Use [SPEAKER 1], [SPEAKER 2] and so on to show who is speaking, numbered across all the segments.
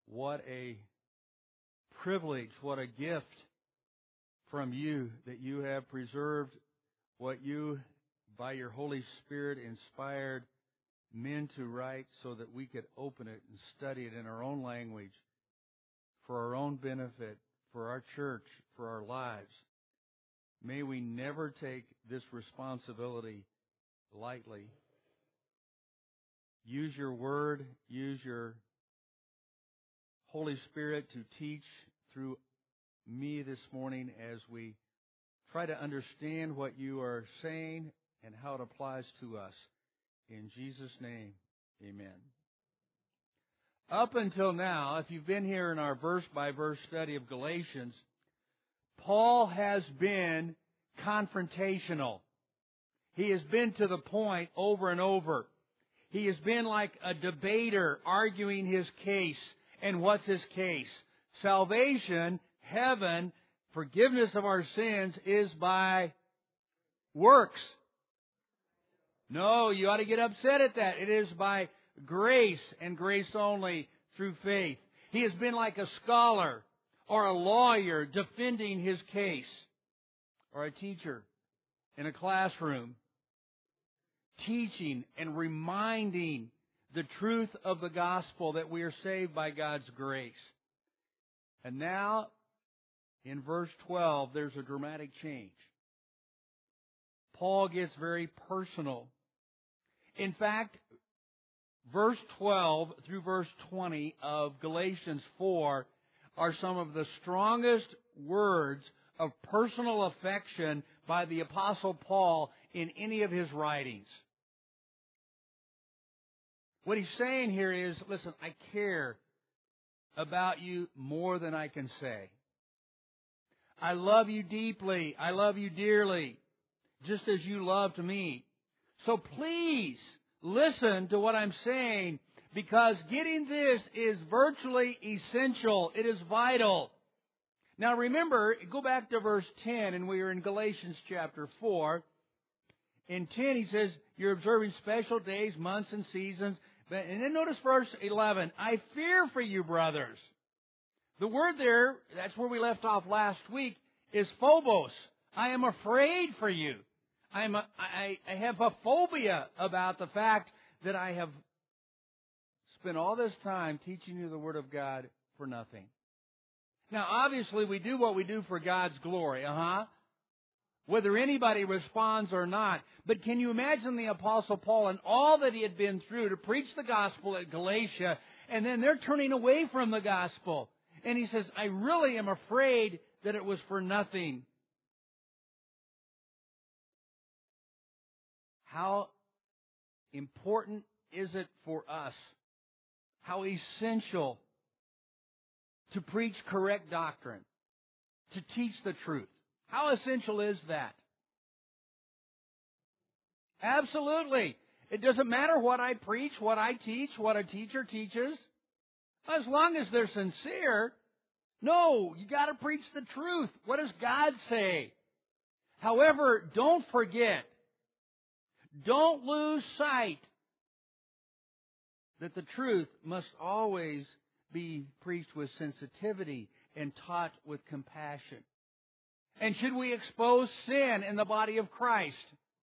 [SPEAKER 1] What a privilege, what a gift from you that you have preserved what you, by your Holy Spirit, inspired men to write so that we could open it and study it in our own language for our own benefit, for our church, for our lives. May we never take this responsibility lightly. Use your word, use your Holy Spirit to teach through me this morning as we try to understand what you are saying and how it applies to us. In Jesus' name, amen. Up until now, if you've been here in our verse-by-verse study of Galatians, Paul has been confrontational. He has been to the point over and over. He has been like a debater arguing his case. And what's his case? Salvation, heaven, forgiveness of our sins is by works. No, you ought to get upset at that. It is by grace and grace only through faith. He has been like a scholar or a lawyer defending his case, or a teacher in a classroom teaching and reminding the truth of the gospel that we are saved by God's grace. And now, in verse 12, there's a dramatic change. Paul gets very personal. In fact, verse 12 through verse 20 of Galatians 4 are some of the strongest words of personal affection by the Apostle Paul in any of his writings. What he's saying here is, listen, I care about you more than I can say. I love you deeply. I love you dearly, just as you loved me. So please listen to what I'm saying, because getting this is virtually essential. It is vital. Now remember, go back to verse 10, and we are in Galatians chapter 4. In 10 he says, you're observing special days, months, and seasons. And then notice verse 11. I fear for you, brothers. The word there, that's where we left off last week, is phobos. I am afraid for you. I have a phobia about the fact that I have spent all this time teaching you the Word of God for nothing. Now, obviously, we do what we do for God's glory, whether anybody responds or not. But can you imagine the Apostle Paul and all that he had been through to preach the gospel at Galatia, and then they're turning away from the gospel. And he says, I really am afraid that it was for nothing. How important is it for us? How essential to preach correct doctrine, to teach the truth. How essential is that? Absolutely. It doesn't matter what I preach, what I teach, what a teacher teaches. As long as they're sincere. No, you got to preach the truth. What does God say? However, don't forget, don't lose sight that the truth must always be preached with sensitivity and taught with compassion. And should we expose sin in the body of Christ?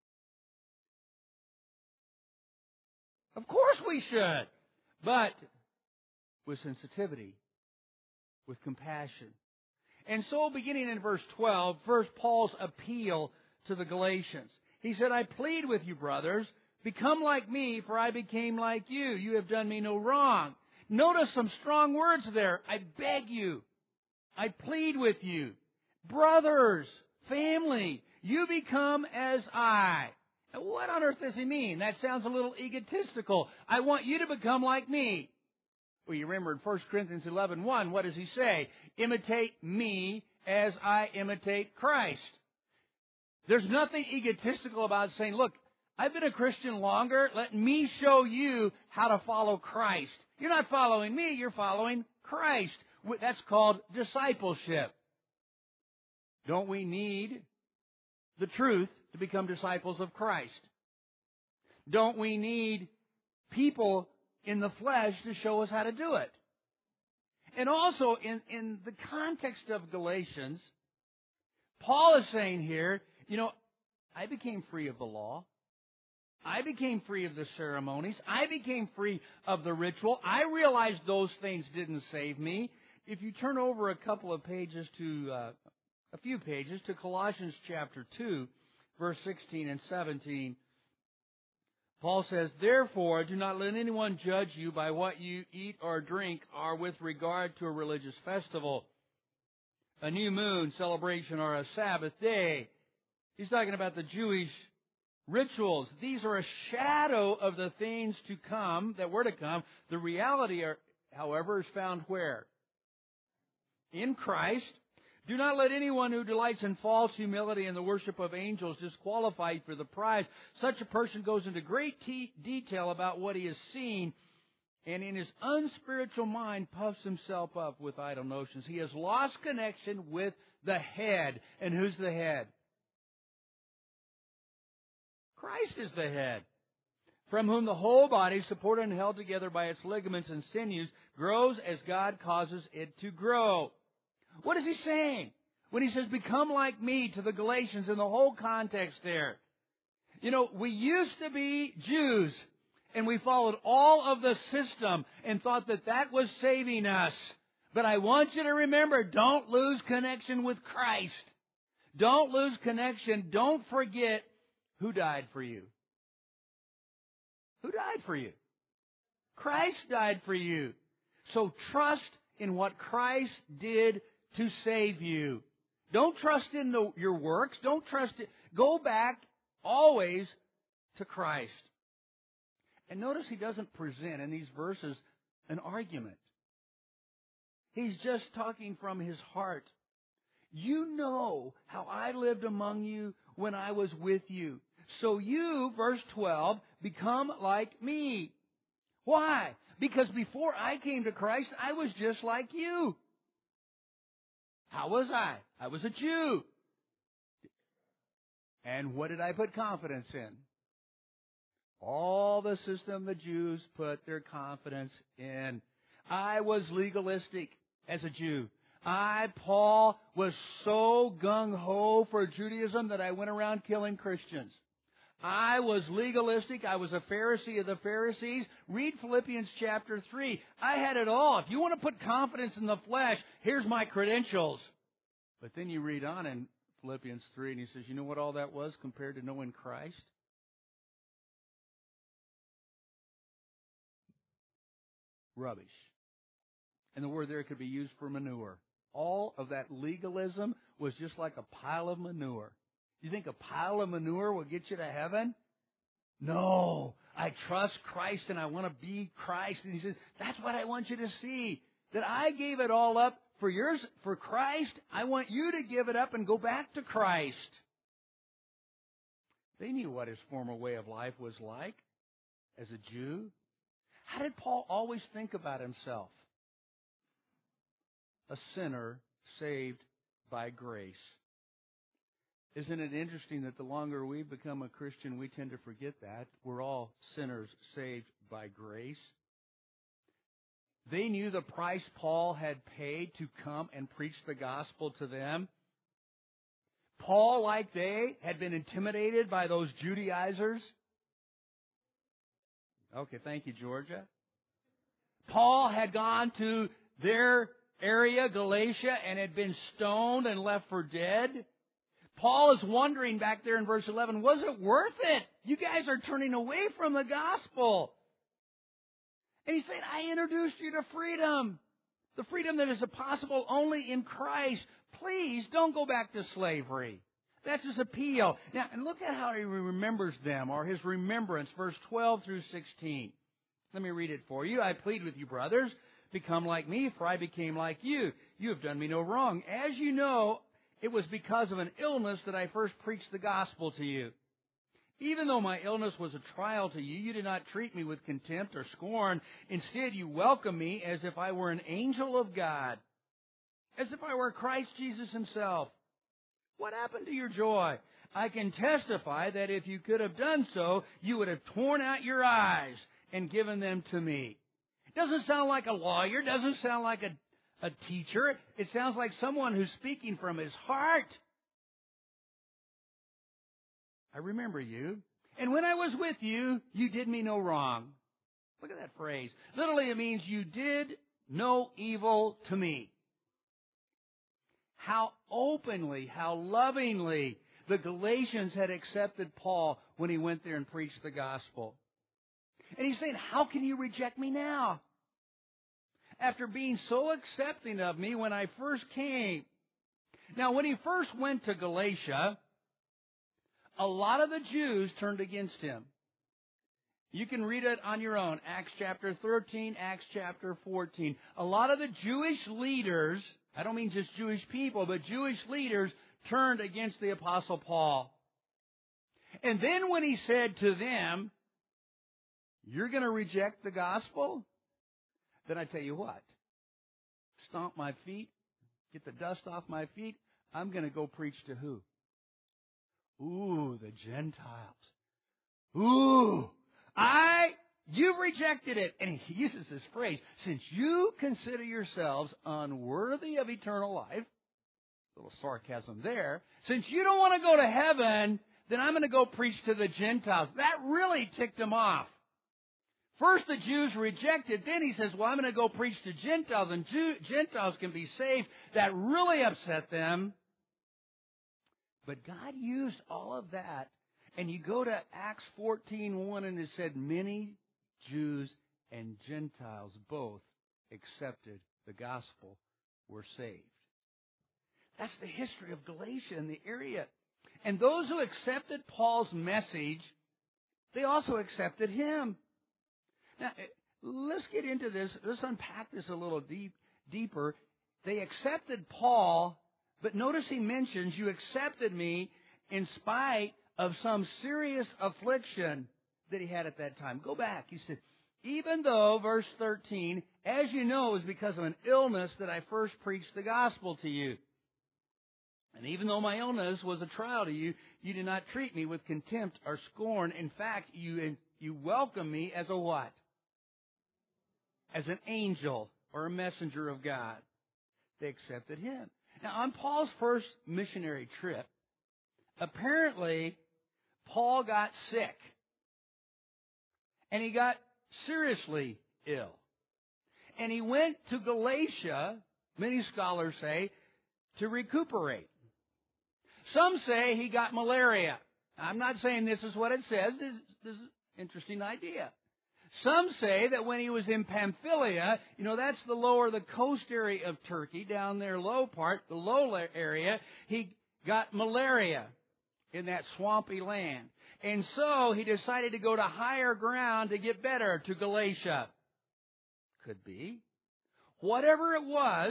[SPEAKER 1] Of course we should, but with sensitivity, with compassion. And so, beginning in verse 12, first Paul's appeal to the Galatians. He said, I plead with you, brothers, become like me, for I became like you. You have done me no wrong. Notice some strong words there. I beg you. I plead with you. Brothers, family, you become as I. Now, what on earth does he mean? That sounds a little egotistical. I want you to become like me. Well, you remember in 1 Corinthians 11:1, what does he say? Imitate me as I imitate Christ. There's nothing egotistical about saying, look, I've been a Christian longer. Let me show you how to follow Christ. You're not following me, you're following Christ. That's called discipleship. Don't we need the truth to become disciples of Christ? Don't we need people in the flesh to show us how to do it? And also, in the context of Galatians, Paul is saying here, I became free of the law. I became free of the ceremonies. I became free of the ritual. I realized those things didn't save me. If you turn over a few pages to Colossians chapter 2, verse 16 and 17, Paul says, "Therefore, do not let anyone judge you by what you eat or drink, or with regard to a religious festival, a new moon celebration, or a Sabbath day." He's talking about the Jewish rituals. These are a shadow of the things to come, that were to come. The reality, however, is found where? In Christ. "Do not let anyone who delights in false humility and the worship of angels disqualify you for the prize. Such a person goes into great detail about what he has seen, and in his unspiritual mind puffs himself up with idle notions." He has lost connection with the head. And who's the head? Christ is the head, from whom the whole body, supported and held together by its ligaments and sinews, grows as God causes it to grow. What is he saying when he says, "Become like me," to the Galatians, in the whole context there? We used to be Jews, and we followed all of the system and thought that was saving us. But I want you to remember, don't lose connection with Christ. Don't lose connection. Don't forget who died for you. Who died for you? Christ died for you. So trust in what Christ did to save you. Don't trust in your works. Don't trust it. Go back always to Christ. And notice he doesn't present in these verses an argument. He's just talking from his heart. "You know how I lived among you when I was with you. So you," verse 12, "become like me." Why? Because before I came to Christ, I was just like you. How was I? I was a Jew. And what did I put confidence in? All the system the Jews put their confidence in. I was legalistic as a Jew. Paul, was so gung-ho for Judaism that I went around killing Christians. I was legalistic. I was a Pharisee of the Pharisees. Read Philippians chapter 3. I had it all. If you want to put confidence in the flesh, here's my credentials. But then you read on in Philippians 3, and he says, you know what all that was compared to knowing Christ? Rubbish. And the word there could be used for manure. All of that legalism was just like a pile of manure. You think a pile of manure will get you to heaven? No. I trust Christ and I want to be Christ. And he says, that's what I want you to see. That I gave it all up for Christ. I want you to give it up and go back to Christ. They knew what his former way of life was like as a Jew. How did Paul always think about himself? A sinner saved by grace. Isn't it interesting that the longer we become a Christian, we tend to forget that? We're all sinners saved by grace. They knew the price Paul had paid to come and preach the gospel to them. Paul, like they, had been intimidated by those Judaizers. Okay, thank you, Georgia. Paul had gone to their area, Galatia, and had been stoned and left for dead. Paul is wondering back there in verse 11, was it worth it? You guys are turning away from the gospel. And he said, I introduced you to freedom. The freedom that is possible only in Christ. Please don't go back to slavery. That's his appeal. Now, and look at how he remembers them, or his remembrance, verse 12 through 16. Let me read it for you. I plead with you, brothers, become like me, for I became like you. You have done me no wrong. As you know, it was because of an illness that I first preached the gospel to you. Even though my illness was a trial to you, you did not treat me with contempt or scorn. Instead, you welcomed me as if I were an angel of God, as if I were Christ Jesus himself. What happened to your joy? I can testify that if you could have done so, you would have torn out your eyes and given them to me. Doesn't sound like a lawyer, doesn't sound like a teacher. It sounds like someone who's speaking from his heart. I remember you. And when I was with you, you did me no wrong. Look at that phrase. Literally, it means you did no evil to me. How openly, how lovingly the Galatians had accepted Paul when he went there and preached the gospel. And he's saying, how can you reject me now? After being so accepting of me when I first came. Now, when he first went to Galatia, a lot of the Jews turned against him. You can read it on your own. Acts chapter 13, Acts chapter 14. A lot of the Jewish leaders, I don't mean just Jewish people, but Jewish leaders turned against the Apostle Paul. And then when he said to them, you're going to reject the gospel? Then I tell you what, stomp my feet, get the dust off my feet, I'm going to go preach to who? Ooh, the Gentiles. Ooh, you've rejected it. And he uses this phrase, since you consider yourselves unworthy of eternal life, a little sarcasm there, since you don't want to go to heaven, then I'm going to go preach to the Gentiles. That really ticked him off. First the Jews rejected, then he says, well, I'm going to go preach to Gentiles, and Gentiles can be saved. That really upset them. But God used all of that. And you go to Acts 14:1, and it said, many Jews and Gentiles both accepted the gospel, were saved. That's the history of Galatia in the area. And those who accepted Paul's message, they also accepted him. Now, let's get into this. Let's unpack this a little deeper. They accepted Paul, but notice he mentions, you accepted me in spite of some serious affliction that he had at that time. Go back. He said, even though, verse 13, as you know, it was because of an illness that I first preached the gospel to you. And even though my illness was a trial to you, you did not treat me with contempt or scorn. In fact, you welcome me as a what? As an angel or a messenger of God. They accepted him. Now, on Paul's first missionary trip, apparently, Paul got sick. And he got seriously ill. And he went to Galatia, many scholars say, to recuperate. Some say he got malaria. I'm not saying this is what it says. This is an interesting idea. Some say that when he was in Pamphylia, that's the coast area of Turkey, down there low part, the low area, he got malaria in that swampy land. And so he decided to go to higher ground to get better, to Galatia. Could be. Whatever it was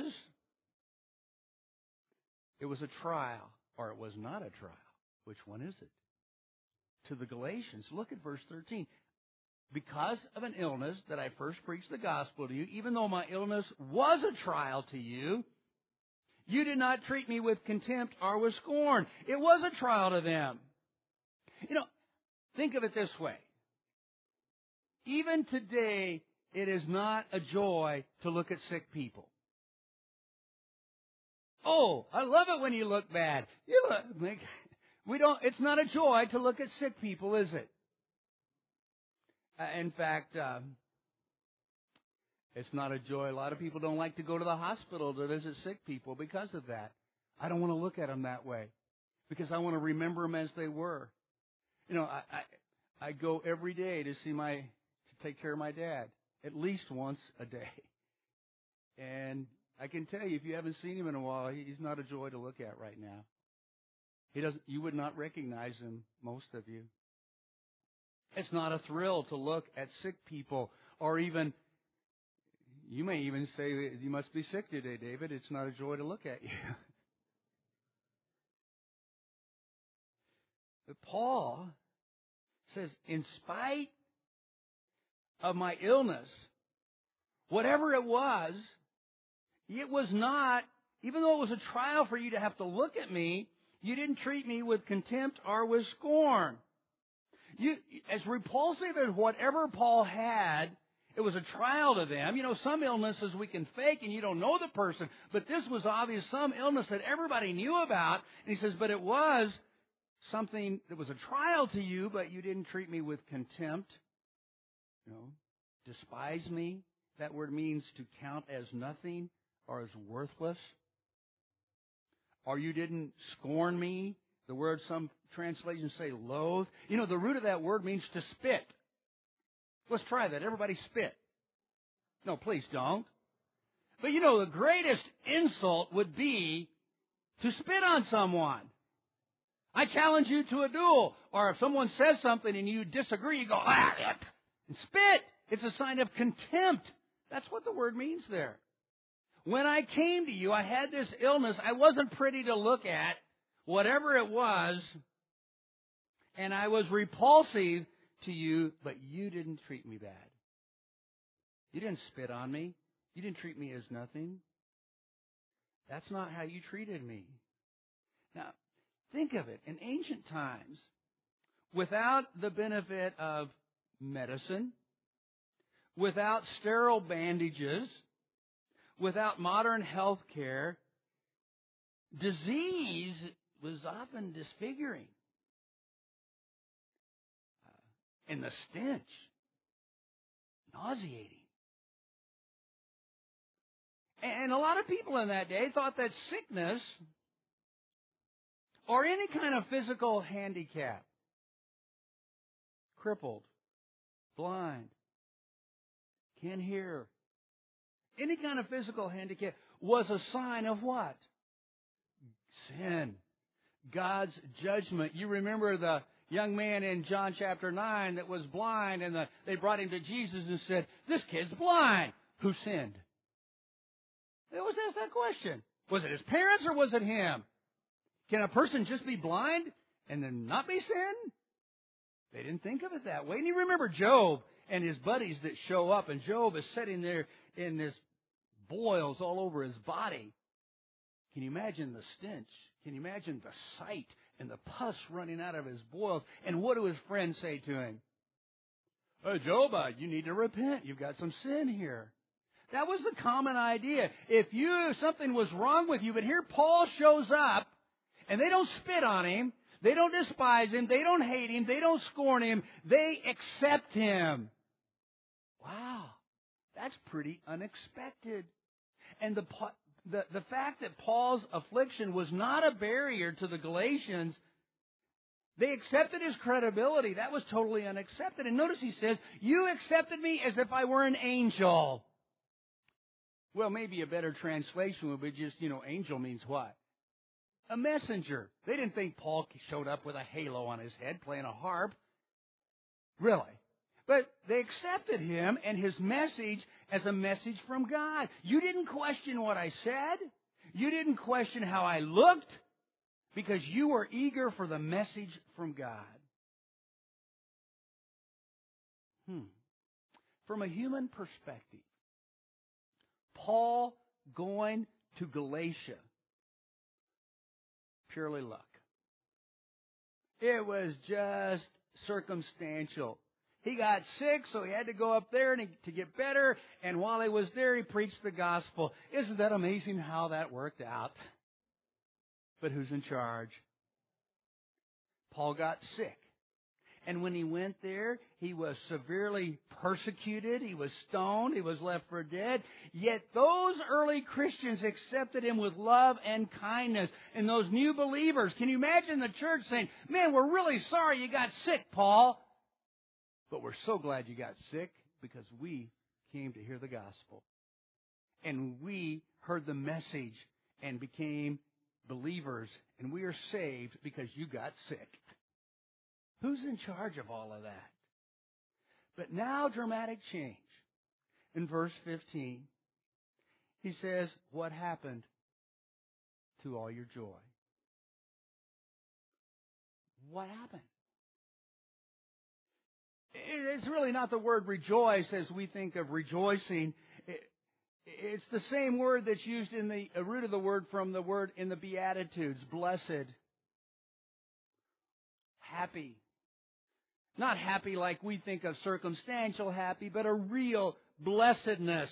[SPEAKER 1] a trial, or it was not a trial. Which one is it? To the Galatians. Look at verse 13. Because of an illness that I first preached the gospel to you, even though my illness was a trial to you, you did not treat me with contempt or with scorn. It was a trial to them. Think of it this way. Even today, it is not a joy to look at sick people. Oh, I love it when you look bad. It's not a joy to look at sick people, is it? In fact, it's not a joy. A lot of people don't like to go to the hospital to visit sick people because of that. I don't want to look at them that way because I want to remember them as they were. I go every day to take care of my dad, at least once a day. And I can tell you, if you haven't seen him in a while, he's not a joy to look at right now. You would not recognize him, most of you. It's not a thrill to look at sick people, or even, you may even say, you must be sick today, David. It's not a joy to look at you. But Paul says, in spite of my illness, whatever it was not, even though it was a trial for you to have to look at me, you didn't treat me with contempt or with scorn. As repulsive as whatever Paul had, It was a trial to them. You know, some illnesses we can fake and you don't know the person, but this was obvious, some illness that everybody knew about. And he says, but it was something that was a trial to you, but you didn't treat me with contempt. You know, despise me. That word means to count as nothing or as worthless. Or you didn't scorn me. The word some translations say loathe. You know, the root of that word means to spit. Let's try that. Everybody spit. No, please don't. But you know, the greatest insult would be to spit on someone. I challenge you to a duel. Or if someone says something and you disagree, you go, and spit. It's a sign of contempt. That's what the word means there. When I came to you, I had this illness. I wasn't pretty to look at, whatever it was, and I was repulsive to you, but you didn't treat me bad. You didn't spit on me. You didn't treat me as nothing. That's not how you treated me. Now, think of it. In ancient times, without the benefit of medicine, without sterile bandages, without modern health care, disease was often disfiguring. And the stench, nauseating. And a lot of people in that day thought that sickness or any kind of physical handicap, crippled, blind, can't hear, any kind of physical handicap was a sign of what? Sin. God's judgment. You remember the young man in John chapter 9 that was blind, and they brought him to Jesus and said, this kid's blind. Who sinned? They always ask that question. Was it his parents or was it him? Can a person just be blind and then not be sin? They didn't think of it that way. And you remember Job and his buddies that show up, and Job is sitting there in this boils all over his body. Can you imagine the stench? Can you imagine the sight and the pus running out of his boils? And what do his friends say to him? Oh, Job, you need to repent. You've got some sin here. That was the common idea. If something was wrong with you, but here Paul shows up, and they don't spit on him, they don't despise him, they don't hate him, they don't scorn him, they accept him. Wow, that's pretty unexpected. And the fact that Paul's affliction was not a barrier to the Galatians, they accepted his credibility. That was totally unaccepted. And notice he says, you accepted me as if I were an angel. Well, maybe a better translation would be just, angel means what? A messenger. They didn't think Paul showed up with a halo on his head playing a harp. Really. But they accepted him and his message as a message from God. You didn't question what I said. You didn't question how I looked, because you were eager for the message from God. From a human perspective, Paul going to Galatia, purely luck. It was just circumstantial. He got sick, so he had to go up there to get better, and while he was there, he preached the gospel. Isn't that amazing how that worked out? But who's in charge? Paul got sick. And when he went there, he was severely persecuted. He was stoned. He was left for dead. Yet those early Christians accepted him with love and kindness. And those new believers, can you imagine the church saying, man, we're really sorry you got sick, Paul. But we're so glad you got sick because we came to hear the gospel. And we heard the message and became believers. And we are saved because you got sick. Who's in charge of all of that? But now, dramatic change. In verse 15, he says, what happened to all your joy? What happened? It's really not the word rejoice as we think of rejoicing. It's the same word that's used in the root of the word from the word in the Beatitudes, blessed, happy. Not happy like we think of circumstantial happy, but a real blessedness.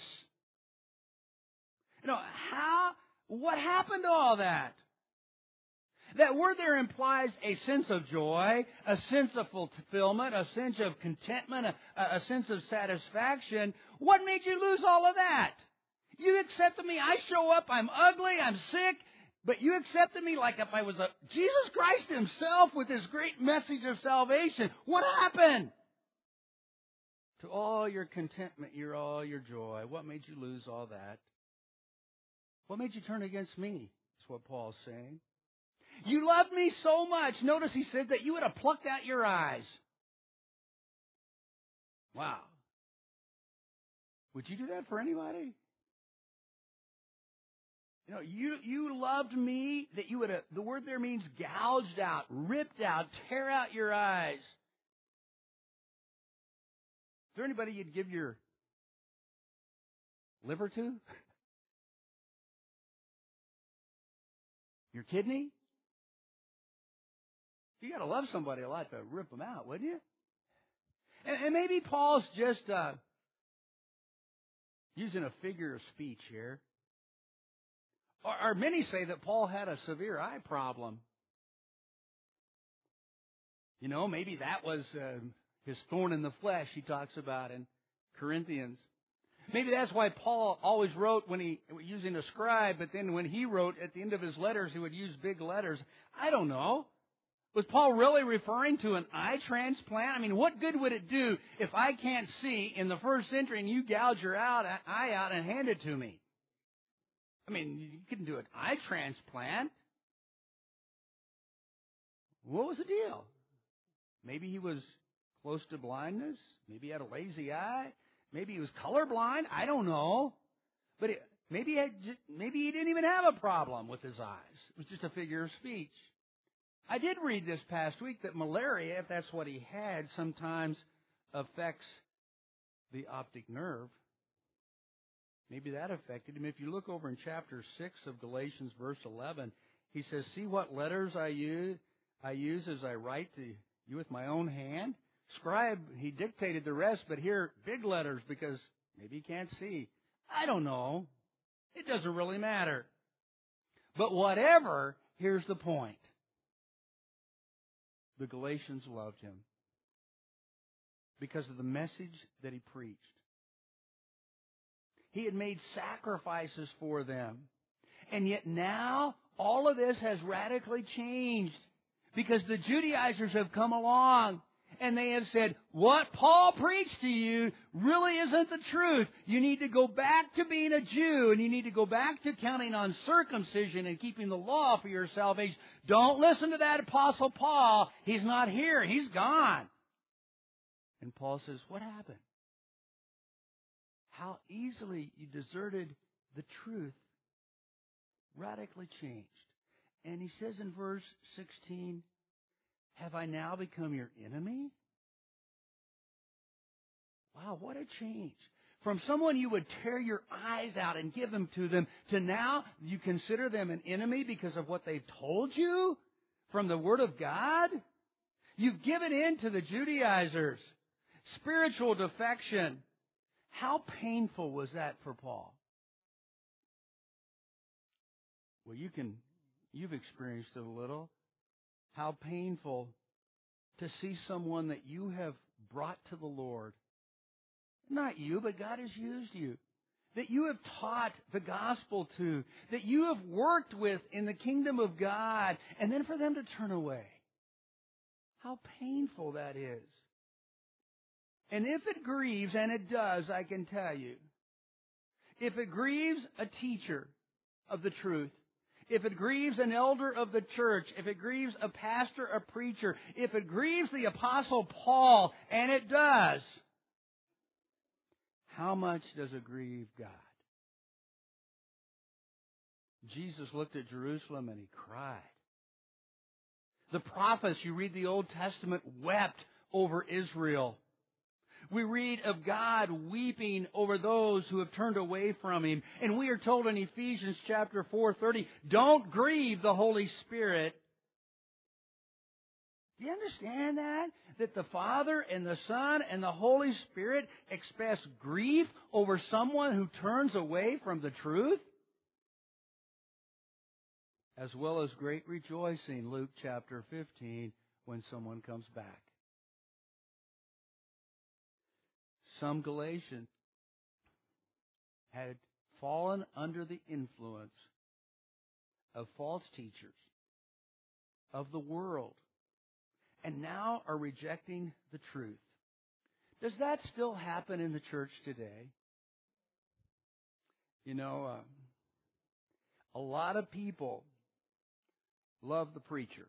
[SPEAKER 1] What happened to all that? That word there implies a sense of joy, a sense of fulfillment, a sense of contentment, a sense of satisfaction. What made you lose all of that? You accepted me. I show up. I'm ugly. I'm sick. But you accepted me like if I was Jesus Christ Himself with His great message of salvation. What happened to all your contentment, all your joy? What made you lose all that? What made you turn against me? That's what Paul's saying. You loved me so much. Notice he said that you would have plucked out your eyes. Wow. Would you do that for anybody? You loved me that you would have, the word there means gouged out, ripped out, tear out your eyes. Is there anybody you'd give your liver to? Your kidney? You got to love somebody a lot to rip them out, wouldn't you? And maybe Paul's just using a figure of speech here. Or many say that Paul had a severe eye problem. Maybe that was his thorn in the flesh he talks about in Corinthians. Maybe that's why Paul always wrote using a scribe, but then when he wrote at the end of his letters, he would use big letters. I don't know. Was Paul really referring to an eye transplant? I mean, what good would it do if I can't see in the first century and you gouge your eye out and hand it to me? I mean, you couldn't do an eye transplant. What was the deal? Maybe he was close to blindness. Maybe he had a lazy eye. Maybe he was colorblind. I don't know. But maybe he didn't even have a problem with his eyes. It was just a figure of speech. I did read this past week that malaria, if that's what he had, sometimes affects the optic nerve. Maybe that affected him. If you look over in chapter 6 of Galatians, verse 11, he says, see what letters I use as I write to you with my own hand? Scribe, he dictated the rest, but here, big letters, because maybe he can't see. I don't know. It doesn't really matter. But whatever, here's the point. The Galatians loved him because of the message that he preached. He had made sacrifices for them. And yet now, all of this has radically changed because the Judaizers have come along and they have said, what Paul preached to you really isn't the truth. You need to go back to being a Jew, and you need to go back to counting on circumcision and keeping the law for your salvation. Don't listen to that Apostle Paul. He's not here. He's gone. And Paul says, what happened? How easily you deserted the truth radically changed. And he says in verse 16, have I now become your enemy? Wow, what a change. From someone you would tear your eyes out and give them to them, to now you consider them an enemy because of what they've told you from the Word of God? You've given in to the Judaizers. Spiritual defection. How painful was that for Paul? Well, you've experienced it a little. How painful to see someone that you have brought to the Lord. Not you, but God has used you. That you have taught the gospel to. That you have worked with in the kingdom of God. And then for them to turn away. How painful that is. And if it grieves, and it does, I can tell you. If it grieves a teacher of the truth, if it grieves an elder of the church, if it grieves a pastor, a preacher, if it grieves the Apostle Paul, and it does, how much does it grieve God? Jesus looked at Jerusalem and he cried. The prophets, you read the Old Testament, wept over Israel. We read of God weeping over those who have turned away from Him. And we are told in Ephesians chapter 4:30, don't grieve the Holy Spirit. Do you understand that? That the Father and the Son and the Holy Spirit express grief over someone who turns away from the truth? As well as great rejoicing, Luke chapter 15, when someone comes back. Some Galatians had fallen under the influence of false teachers, of the world, and now are rejecting the truth. Does that still happen in the church today? You know, a lot of people love the preacher.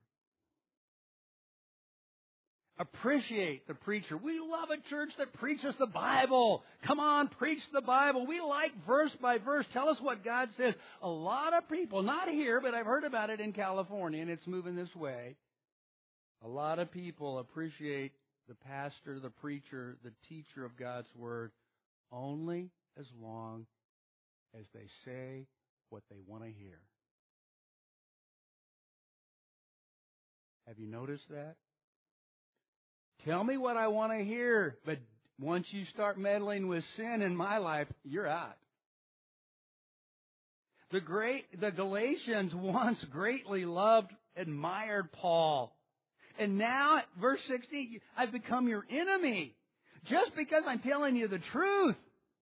[SPEAKER 1] Appreciate the preacher. We love a church that preaches the Bible. Come on, preach the Bible. We like verse by verse. Tell us what God says. A lot of people, not here, but I've heard about it in California, and it's moving this way. A lot of people appreciate the pastor, the preacher, the teacher of God's Word only as long as they say what they want to hear. Have you noticed that? Tell me what I want to hear, but once you start meddling with sin in my life, you're out. The Galatians once greatly loved, admired Paul. And now, verse 16, I've become your enemy just because I'm telling you the truth.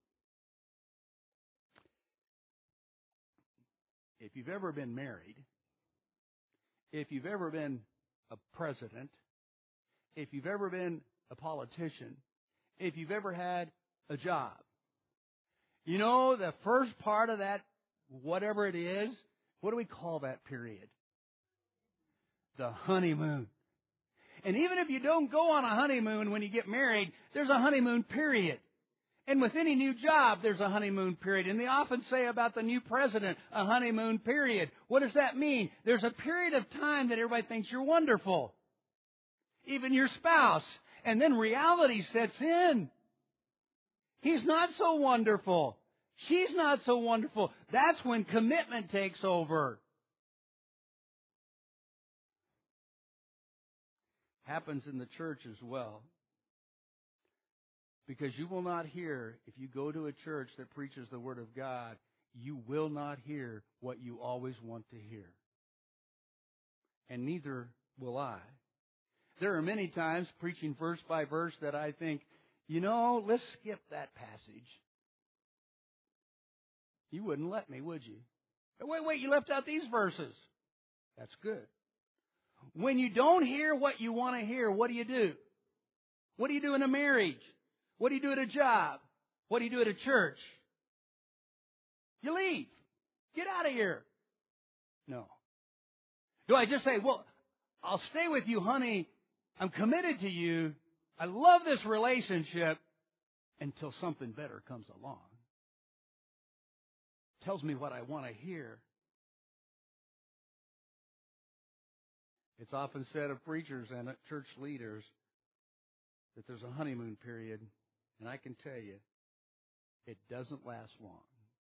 [SPEAKER 1] If you've ever been married, if you've ever been a president, if you've ever been a politician, if you've ever had a job, you know the first part of that, whatever it is, what do we call that period? The honeymoon. And even if you don't go on a honeymoon when you get married, there's a honeymoon period. And with any new job, there's a honeymoon period. And they often say about the new president, a honeymoon period. What does that mean? There's a period of time that everybody thinks you're wonderful. Even your spouse. And then reality sets in. He's not so wonderful. She's not so wonderful. That's when commitment takes over. Happens in the church as well. Because you will not hear, if you go to a church that preaches the Word of God, you will not hear what you always want to hear. And neither will I. There are many times, preaching verse by verse, that I think, you know, let's skip that passage. You wouldn't let me, would you? Wait, you left out these verses. That's good. When you don't hear what you want to hear, what do you do? What do you do in a marriage? What do you do at a job? What do you do at a church? You leave. Get out of here. No. Do I just say, well, I'll stay with you, honey. I'm committed to you. I love this relationship until something better comes along. Tells me what I want to hear. It's often said of preachers and church leaders that there's a honeymoon period, and I can tell you, it doesn't last long.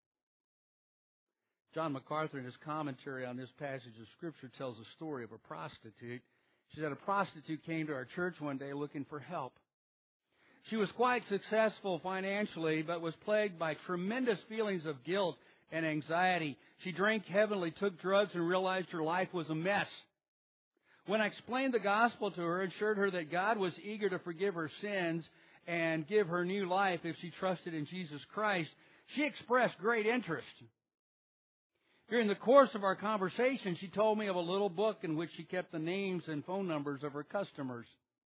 [SPEAKER 1] John MacArthur, in his commentary on this passage of Scripture, tells a story of a prostitute. She said a prostitute came to our church one day looking for help. She was quite successful financially, but was plagued by tremendous feelings of guilt and anxiety. She drank heavily, took drugs, and realized her life was a mess. When I explained the gospel to her, assured her that God was eager to forgive her sins and give her new life if she trusted in Jesus Christ, she expressed great interest. During the course of our conversation, she told me of a little book in which she kept the names and phone numbers of her customers.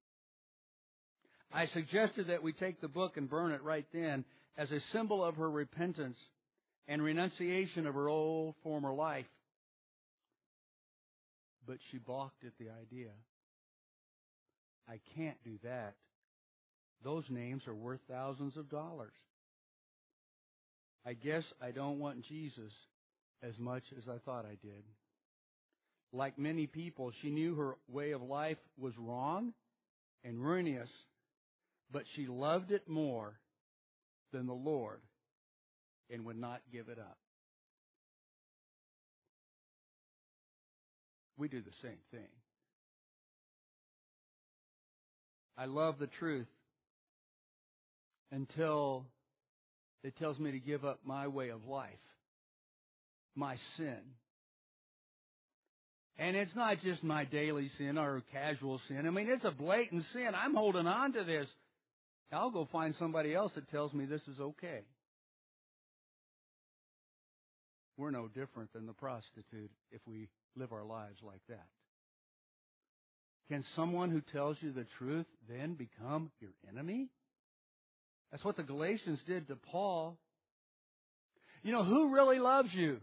[SPEAKER 1] I suggested that we take the book and burn it right then as a symbol of her repentance and renunciation of her old former life. But she balked at the idea. I can't do that. Those names are worth thousands of dollars. I guess I don't want Jesus as much as I thought I did. Like many people, she knew her way of life was wrong and ruinous, but she loved it more than the Lord and would not give it up. We do the same thing. I love the truth until it tells me to give up my way of life, my sin. And it's not just my daily sin or casual sin. I mean, it's a blatant sin. I'm holding on to this. I'll go find somebody else that tells me this is okay. We're no different than the prostitute if we live our lives like that. Can someone who tells you the truth then become your enemy? That's what the Galatians did to Paul. You know, who really loves you?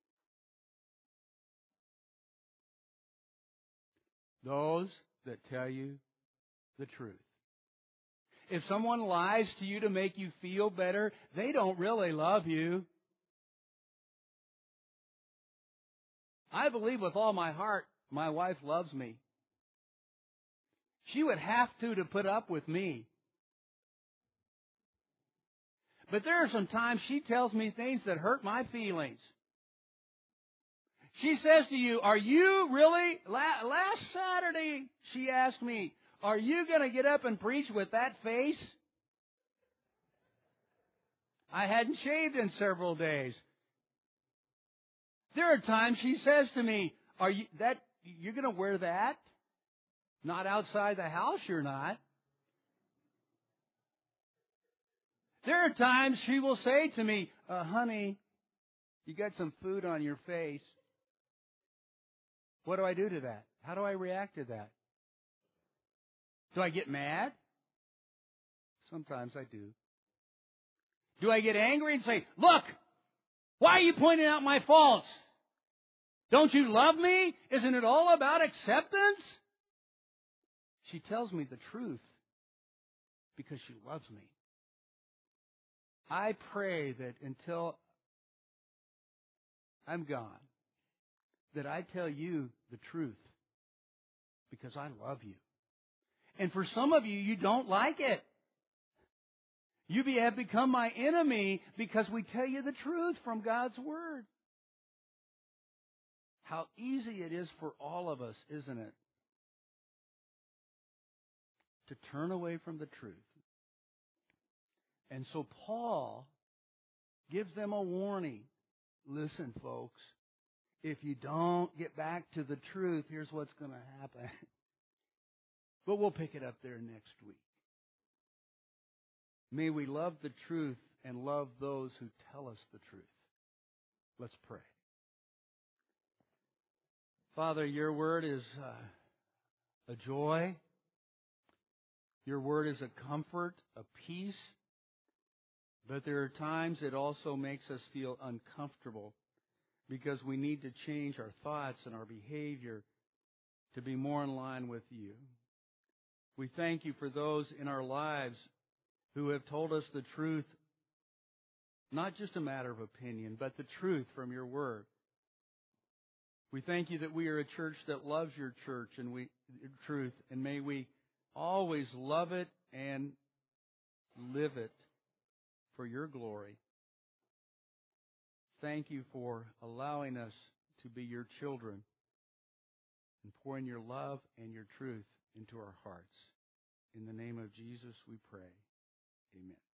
[SPEAKER 1] Those that tell you the truth. If someone lies to you to make you feel better, they don't really love you. I believe with all my heart my wife loves me. She would have to put up with me. But there are some times she tells me things that hurt my feelings. She says to you, are you really, last Saturday she asked me, are you going to get up and preach with that face? I hadn't shaved in several days. There are times she says to me, you're going to wear that? Not outside the house, you're not. There are times she will say to me, honey, you got some food on your face. What do I do to that? How do I react to that? Do I get mad? Sometimes I do. Do I get angry and say, look, why are you pointing out my faults? Don't you love me? Isn't it all about acceptance? She tells me the truth because she loves me. I pray that until I'm gone, that I tell you the truth because I love you. And for some of you, you don't like it. You have become my enemy because we tell you the truth from God's Word. How easy it is for all of us, isn't it? To turn away from the truth. And so Paul gives them a warning. Listen, folks, if you don't get back to the truth, here's what's going to happen. But we'll pick it up there next week. May we love the truth and love those who tell us the truth. Let's pray. Father, your word is a joy. Your word is a comfort, a peace. But there are times it also makes us feel uncomfortable because we need to change our thoughts and our behavior to be more in line with you. We thank you for those in our lives who have told us the truth, not just a matter of opinion, but the truth from your word. We thank you that we are a church that loves your church and truth, and may we always love it and live it for your glory. Thank you for allowing us to be your children and pouring your love and your truth into our hearts. In the name of Jesus we pray. Amen.